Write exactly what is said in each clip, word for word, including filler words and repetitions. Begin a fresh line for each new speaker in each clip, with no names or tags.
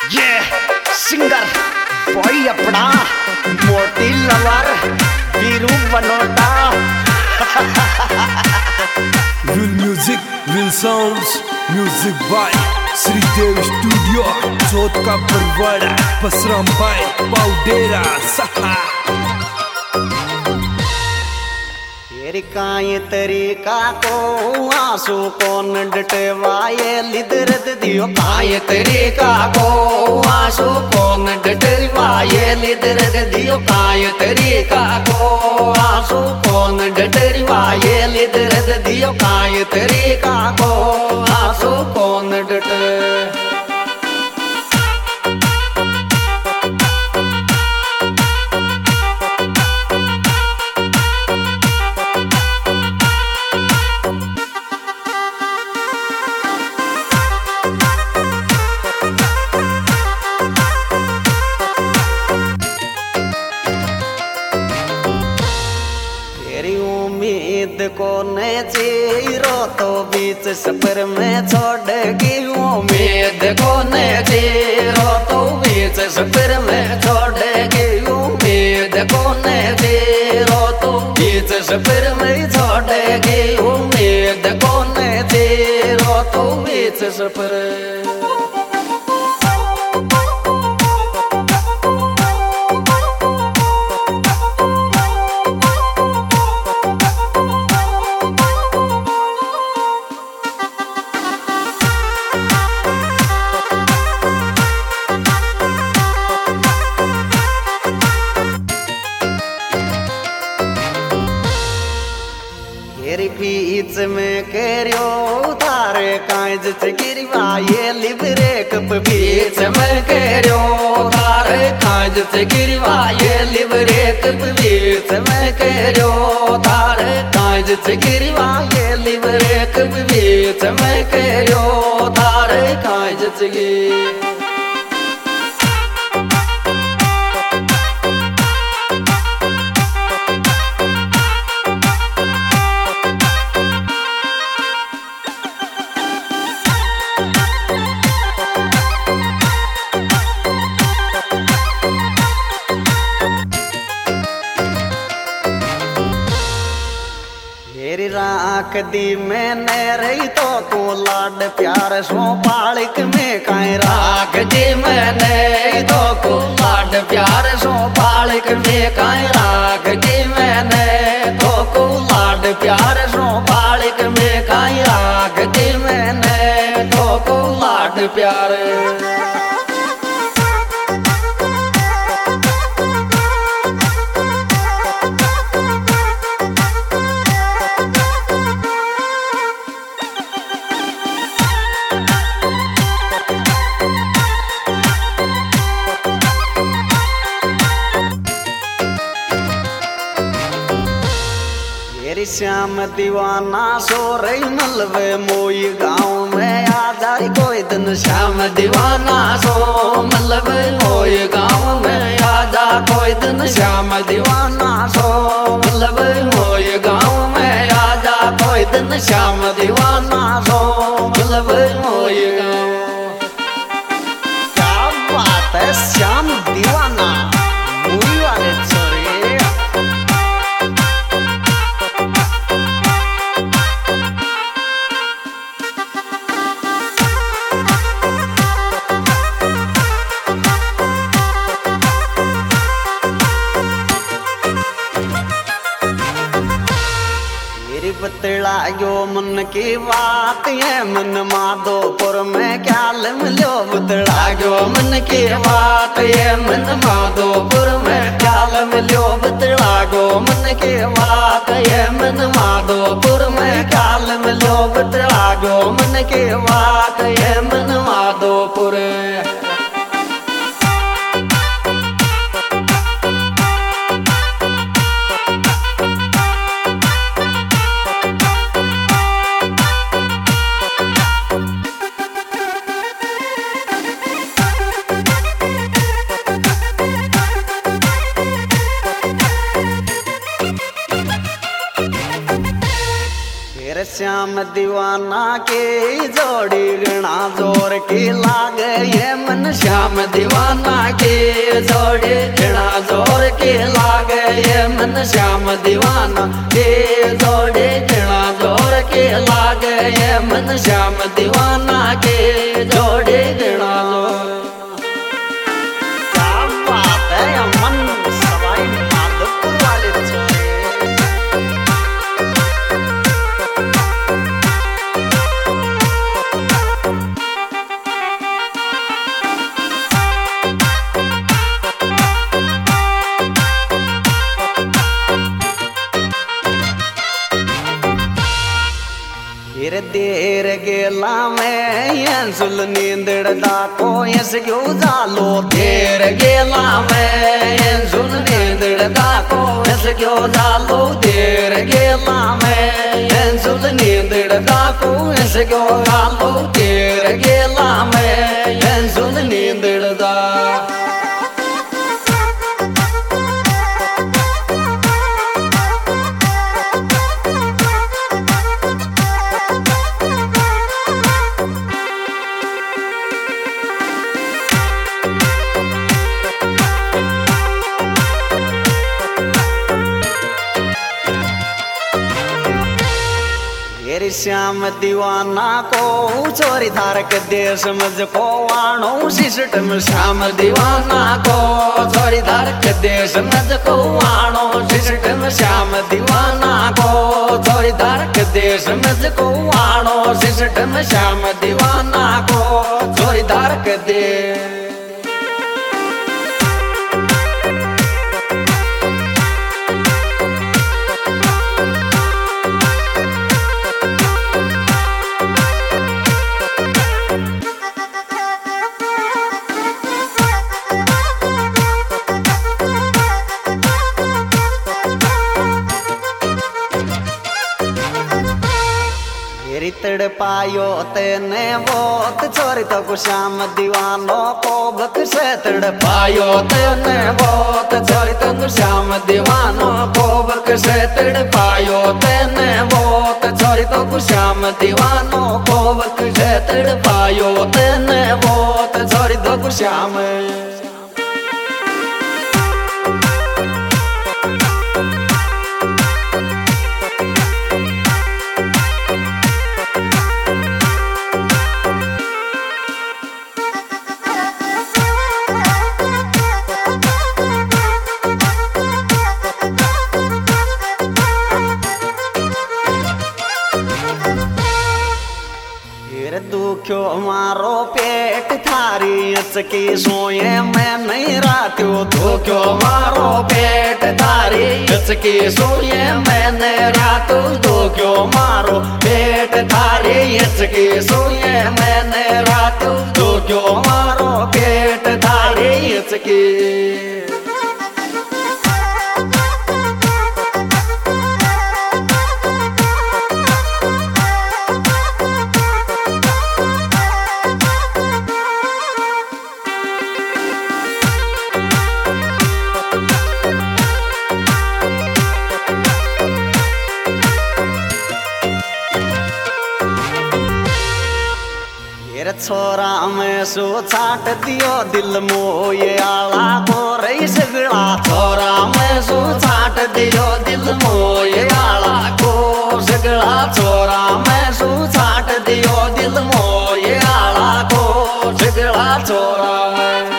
ये singer boy अपना मोटी lover Veeru Banota.
Real music, real sounds, music by Shridev studio Chauth ka Barwara पसराम भाई पाउडेरा सखा।
काये तरीका को आंसू कौन डटवाए लिदरद दियो। काये तरीका को आंसू कौन डटवाए लिदरद दियो। काये तरीका को आंसू कौन डटवाए लिदरद दियो। काये तरीका को आंसू कौन डट। उम्मीद को ने जीरो तो बीच सफर में छोड़ गई। उम्मीद को ने जीरो तो बीच सफर में छोड़ गई। उम्मीद को ने जीरो तो बीच सफर में छोड़ गई। उम्मीद को ने जीरो तो बीच सफर। बीच में केरियो तारे कांज गिरवा ये लिबरे कप। बीच में केरियो तारे कांज गिरवा ये लिबरे कप। बीच में केरियो तारे कांज गिरवा ये लिबरे कप। बीच में केरियो तारे कांज गिर। राख दी मैंने रही तो तू लाड प्यार सो पालिक में काई। राख दी मैंने तो तू लाड प्यार सो पालिक में काई। राख दी मैंने तो तू लाड प्यार सो पालिक में काई। राख दी मैंने तो तू लाड प्यार। श्याम दीवाना सो रही मलबे मोई गाँव में आ जाए कोई दिन। श्याम दीवाना सो मलबे मोई गाँव में आ जा कोई दिन। श्याम दीवाना सो मलबे मोई गाँव में आ जा कोई दिन। श्याम दीवाना सो मलबे मोई गाँव। क्या बात है श्याम दीवाना मोई वाले छोरे। बतला यो मन की बात है मन माधोपुर में क्या मिलो। बतला यो मन की बात है मन माधोपुर में क्या मिलो। बतला यो मन की बात है मन माधोपुर में क्या मिलो। बतला यो मन की बात है मन माधोपुर। श्याम दीवाना के जोड़ी गणा जोर की लागे ये मन श्याम दीवाना के जोड़ी गणा जोर की लागे ये मन श्याम दीवाना के जोड़ी गणा जोर की लागे ये मन श्याम दीवाना के जोड़ी गणा जोर। क्या बात है अमन सवाई माधोपुर वाले छोरे। फिर देर गेला में यंसुल नींदड़ दाको यस क्यों जालो देर गेला में यंसुल नींदड़ दाको यस क्यों जालो देर गेला में यंसुल नींदड़ दाको यस क्यों जालो देर गेला में यंसुल नींदड़ दा। श्याम दीवाना को चोरी धारक देश मुझको वाणो सिस्टम श्याम दीवाना को चोरी धारक देश मुझको वाणो सिस्टम श्याम दीवाना को चोरी धारक देश मुझको वाणो सिस्टम श्याम दीवाना को चोरी धारक देश। तड़ पायो तेने बहुत चोरी तो को श्याम दीवानों को बक से तड़ पायो तेने बहुत चोरी तो को श्याम दीवानों को बक से तड़ पायो तेने बहुत चोरी तो को श्याम दीवानों को बक से तड़ पायो तेने बहुत चोरी तो को श्याम। दुखो मारो पेट थारी अचकी सोए मैं नहीं रात्यो दुखो मारो पेट थारी अचकी सोए मैंने रातो दुखो मारो पेट थारी अचकी सोए मैंने रातो दुखो मारो पेट थारी अचकी। छोरा में सो छाट दियो दिल मोये आला को रही सगड़ा छोरा में सो छाट दियो दिल मोये आला को सगड़ा छोरा में सो छाट दियो दिल मोये आला को सगड़ा छोरा में।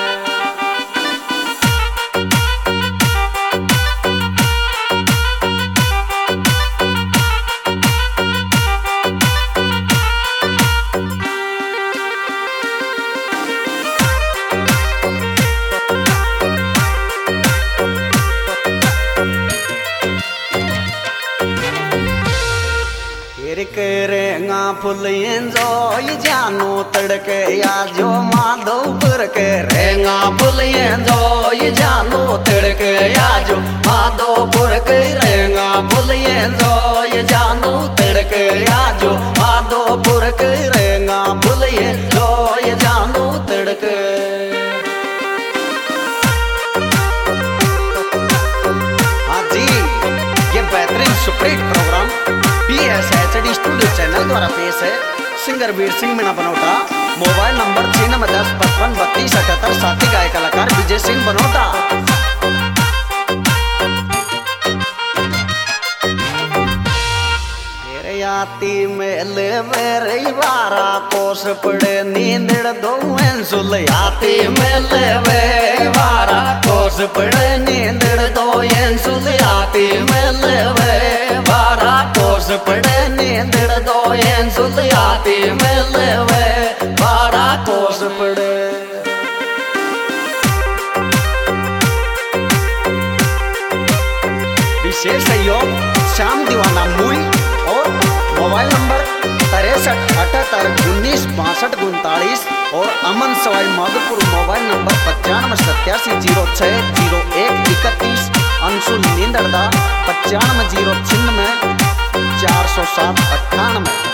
करेगा फुल एंजॉय जानो तड़के आजो माधोपुर करेगा फुल एंजॉय जानो तड़के आजो माधोपुर करेगा फुल एंजॉय जानो तड़के आजो माधोपुर करेगा फुल एंजॉय जानो तड़के। हाँ जी, ये बेहतरीन superhit programme P S H D studio आपके द्वारा पेश है singer Veer Singh Meena Banota. Mobile number छियानवे दस पचपन बत्तीस अठहत्तर। साथी गायक कलाकार विजय सिंह बनोटा। आती मेले मेरे बारा कोस पड़े नींदड़ दो सुल। आती मेले वे बारा कोस पड़े नींदड़ दो सुल। आती मेले वे बारा कोस पड़े नींदड़ दो सुल। आती मेले वे बारा कोस पड़े। विशेष सहयोग श्याम दीवाना मूल और मोबाइल नंबर तिरसठ अठहत्तर उन्नीस बासठ उनतालीस और अमन सवाई माधोपुर मोबाइल नंबर पचानवे सत्यासी जीरो छः जीरो एक इकतीस। अंशुल नींदड़दा पचानवे जीरो छिन्नवे चार सौ सात अट्ठानवे।